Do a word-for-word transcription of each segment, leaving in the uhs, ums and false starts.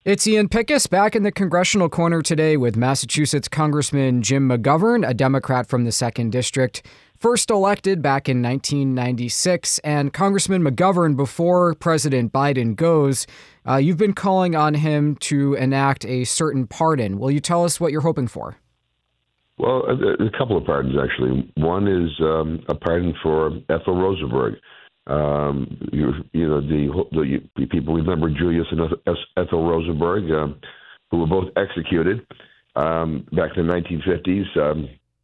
It's Ian Pickus back in the Congressional Corner today with Massachusetts Congressman Jim McGovern, a Democrat from the second District, first elected back in nineteen ninety-six. And Congressman McGovern, before President Biden goes, uh, you've been calling on him to enact a certain pardon. Will you tell us what you're hoping for? Well, a, a couple of pardons, actually. One is um, a pardon for Ethel Rosenberg. Um, you, you know, the, the people remember Julius and Ethel Rosenberg, um, who were both executed um, back in the nineteen fifties. Um,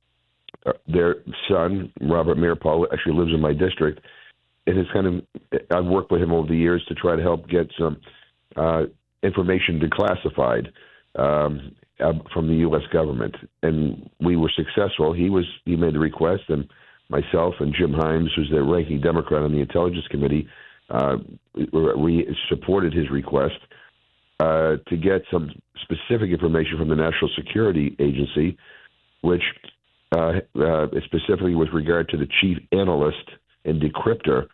their son, Robert Meeropol, actually lives in my district. It has kind of, I've worked with him over the years to try to help get some uh, information declassified um, from the U S government, and we were successful. He was he made the request, and myself and Jim Himes, who's the ranking Democrat on the Intelligence Committee, uh, we supported his request uh, to get some specific information from the National Security Agency, which uh, uh, specifically with regard to the chief analyst and decryptor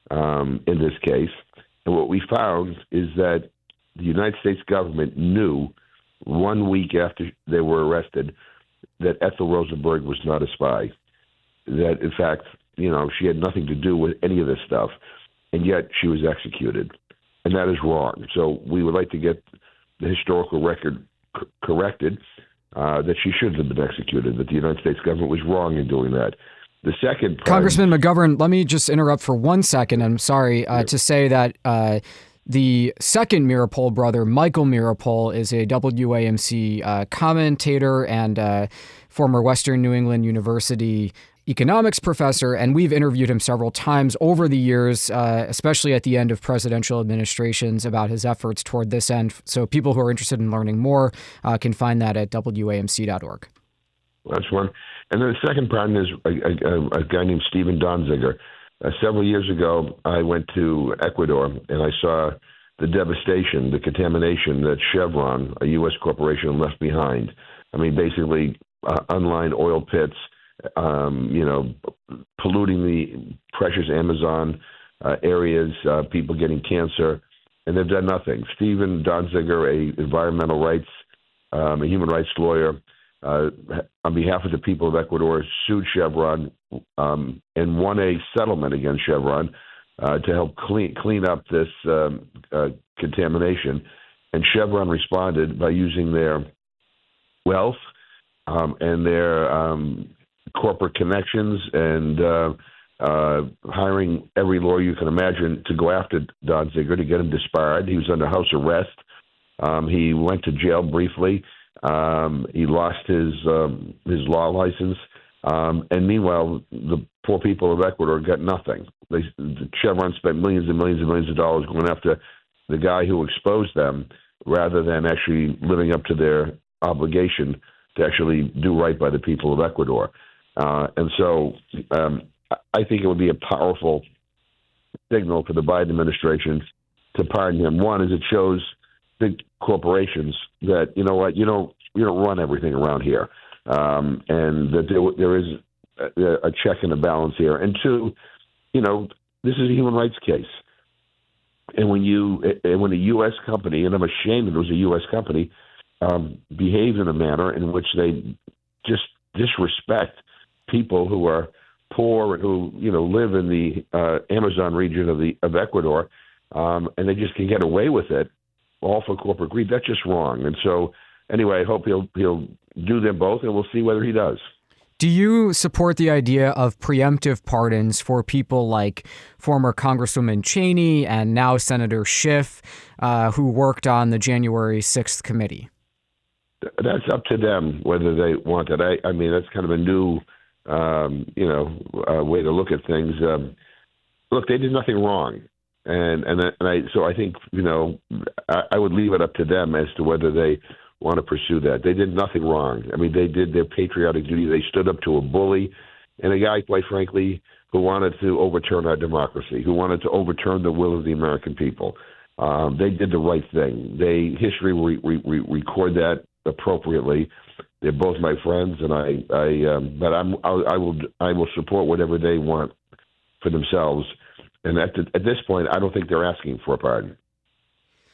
um, in this case. And what we found is that the United States government knew one week after they were arrested that Ethel Rosenberg was not a spy. That, in fact, you know, she had nothing to do with any of this stuff, and yet she was executed. And that is wrong. So we would like to get the historical record c- corrected uh, that she shouldn't have been executed, that the United States government was wrong in doing that. The second part, Congressman McGovern, let me just interrupt for one second. I'm sorry uh, yeah. to say that uh, the second Meeropol brother, Michael Meeropol, is a W A M C uh, commentator and uh, former Western New England University economics professor, and we've interviewed him several times over the years, uh, especially at the end of presidential administrations, about his efforts toward this end. So people who are interested in learning more uh, can find that at W A M C dot org. That's one. And then the second pardon is a, a, a guy named Stephen Donziger. Uh, several years ago, I went to Ecuador, and I saw the devastation, the contamination that Chevron, a U S corporation, left behind. I mean, basically, uh, unlined oil pits, Um, you know, polluting the precious Amazon uh, areas, uh, people getting cancer, and they've done nothing. Stephen Donziger, a environmental rights, um, a human rights lawyer, uh, on behalf of the people of Ecuador, sued Chevron um, and won a settlement against Chevron uh, to help clean clean up this um, uh, contamination. And Chevron responded by using their wealth um, and their um, corporate connections and uh, uh, hiring every lawyer you can imagine to go after Donziger to get him disbarred. He was under house arrest. Um, he went to jail briefly. Um, he lost his um, his law license. Um, and meanwhile, the poor people of Ecuador got nothing. They, Chevron spent millions and millions and millions of dollars going after the guy who exposed them rather than actually living up to their obligation to actually do right by the people of Ecuador. Uh, and so um, I think it would be a powerful signal for the Biden administration to pardon him. One is it shows big corporations that, you know what, you don't, you don't run everything around here, um, and that there, there is a, a check and a balance here. And two, you know, this is a human rights case. And when you, and when a U S company, and I'm ashamed it was a U S company, um, behaves in a manner in which they just disrespect people who are poor and who, you know, live in the uh, Amazon region of the of Ecuador, um, and they just can get away with it, all for corporate greed. That's just wrong. And so, anyway, I hope he'll he'll do them both, and we'll see whether he does. Do you support the idea of preemptive pardons for people like former Congresswoman Cheney and now Senator Schiff, uh, who worked on the January sixth committee? That's up to them whether they want it. I, I mean, that's kind of a new Um, you know, uh, way to look at things. Um, look, they did nothing wrong, and and, and I so I think you know I, I would leave it up to them as to whether they want to pursue that. They did nothing wrong. I mean, they did their patriotic duty. They stood up to a bully and a guy, quite frankly, who wanted to overturn our democracy, who wanted to overturn the will of the American people. Um, they did the right thing. They history will re, re, record that appropriately. They're both my friends, and I, I, um, but I'm, I, I will, I will support whatever they want for themselves. And at the, at this point, I don't think they're asking for a pardon.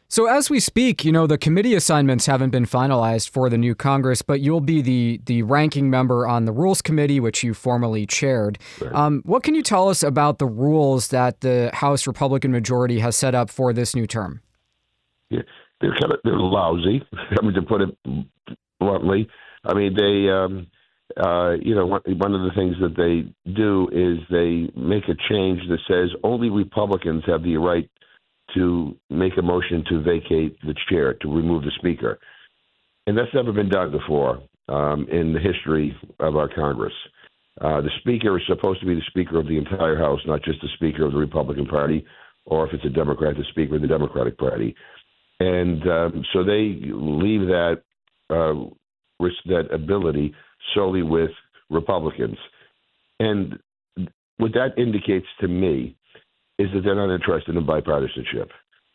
So as we speak, you know, the committee assignments haven't been finalized for the new Congress, but you'll be the the ranking member on the Rules Committee, which you formerly chaired. Right. Um, what can you tell us about the rules that the House Republican majority has set up for this new term? Yeah, they're kind of they're lousy. I mean, to put it bluntly. I mean, they, um, uh, you know, one, one of the things that they do is they make a change that says only Republicans have the right to make a motion to vacate the chair, to remove the speaker. And that's never been done before um, in the history of our Congress. Uh, the speaker is supposed to be the speaker of the entire House, not just the speaker of the Republican Party, or if it's a Democrat, the speaker of the Democratic Party. And um, so they leave that uh, risk, that ability solely with Republicans. And what that indicates to me is that they're not interested in bipartisanship.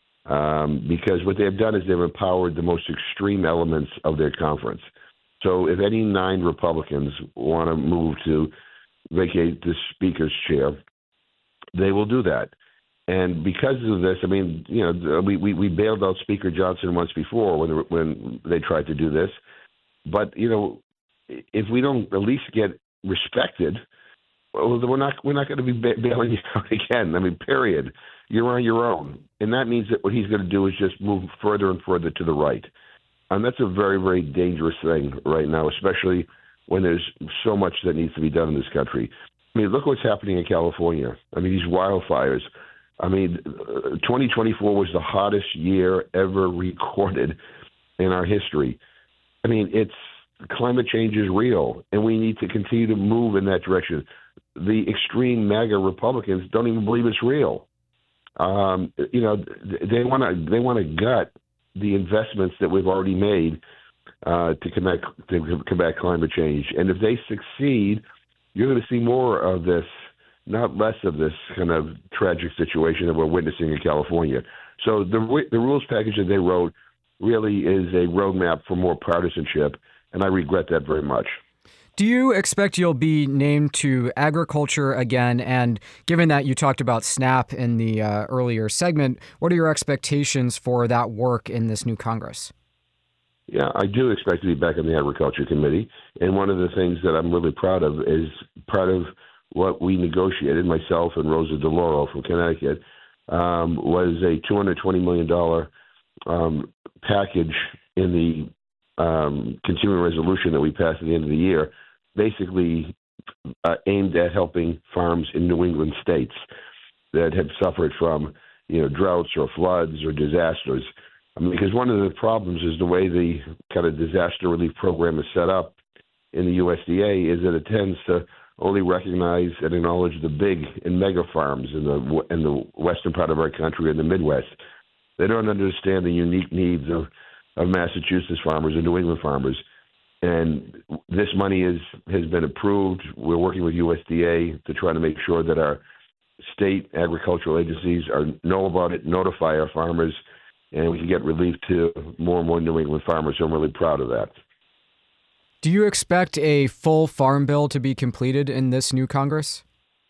Um, because what they've done is they've empowered the most extreme elements of their conference. So if any nine Republicans want to move to vacate the speaker's chair, they will do that. And because of this, I mean, you know, we, we, we bailed out Speaker Johnson once before when they, when they tried to do this. But, you know, if we don't at least get respected, well, we're not we're not going to be bailing you out again. I mean, period. You're on your own. And that means that what he's going to do is just move further and further to the right. And that's a very, very dangerous thing right now, especially when there's so much that needs to be done in this country. I mean, look what's happening in California. I mean, these wildfires. I mean, twenty twenty-four was the hottest year ever recorded in our history. I mean, it's climate change is real, and we need to continue to move in that direction. The extreme MAGA Republicans don't even believe it's real. Um, you know, they want to they want to gut the investments that we've already made uh, to combat to combat climate change. And if they succeed, you're going to see more of this, not less of this kind of tragic situation that we're witnessing in California. So the the rules package that they wrote really is a roadmap for more partisanship, and I regret that very much. Do you expect you'll be named to agriculture again? And given that you talked about SNAP in the uh, earlier segment, what are your expectations for that work in this new Congress? Yeah, I do expect to be back in the Agriculture Committee. And one of the things that I'm really proud of is part of what we negotiated, myself and Rosa DeLauro from Connecticut, um, was a two hundred twenty million dollars um, package in the um, continuing resolution that we passed at the end of the year, basically uh, aimed at helping farms in New England states that have suffered from, you know, droughts or floods or disasters. I mean, because one of the problems is the way the kind of disaster relief program is set up in the U S D A is that it tends to only recognize and acknowledge the big and mega farms in the in the western part of our country and the Midwest. They don't understand the unique needs of, of Massachusetts farmers and New England farmers. And this money is has been approved. We're working with U S D A to try to make sure that our state agricultural agencies are know about it, notify our farmers, and we can get relief to more and more New England farmers. So I'm really proud of that. Do you expect a full farm bill to be completed in this new Congress?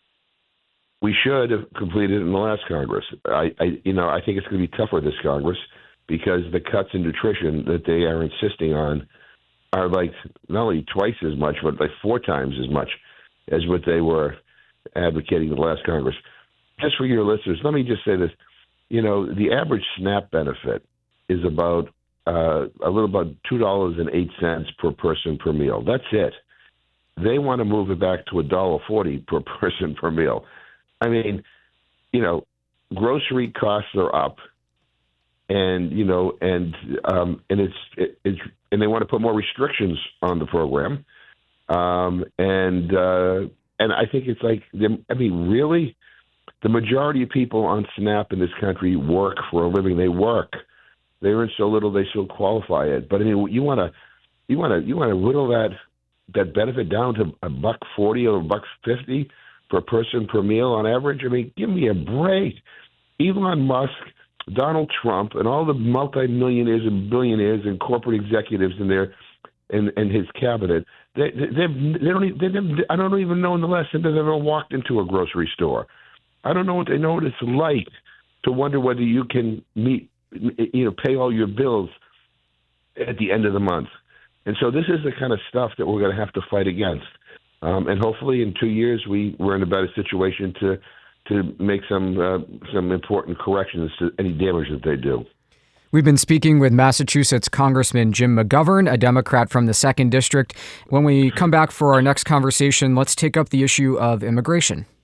We should have completed it in the last Congress. I, I you know, I think it's going to be tougher this Congress because the cuts in nutrition that they are insisting on are like not only twice as much, but like four times as much as what they were advocating the last Congress. Just for your listeners, let me just say this. You know, the average SNAP benefit is about uh, a little about two dollars and eight cents per person per meal. That's it. They want to move it back to one dollar forty per person per meal. I mean, you know, grocery costs are up, and you know, and um, and it's it, it's and they want to put more restrictions on the program, um, and uh, and I think it's like, I mean, really, the majority of people on SNAP in this country work for a living. They work. They earn so little they still qualify it. But I mean, you want to you want to you want to whittle that that benefit down to a buck forty or a buck fifty per person per meal on average? I mean, give me a break. Elon Musk, Donald Trump, and all the multimillionaires and billionaires and corporate executives in there, and, and his cabinet, they they, they don't even, they, I don't even know in the last time they've ever walked into a grocery store. I don't know what they know what it's like to wonder whether you can meet you know, pay all your bills at the end of the month. And so this is the kind of stuff that we're going to have to fight against. Um, and hopefully in two years we, we're in a better situation to to make some uh, some important corrections to any damage that they do. We've been speaking with Massachusetts Congressman Jim McGovern, a Democrat from the second District. When we come back for our next conversation, let's take up the issue of immigration.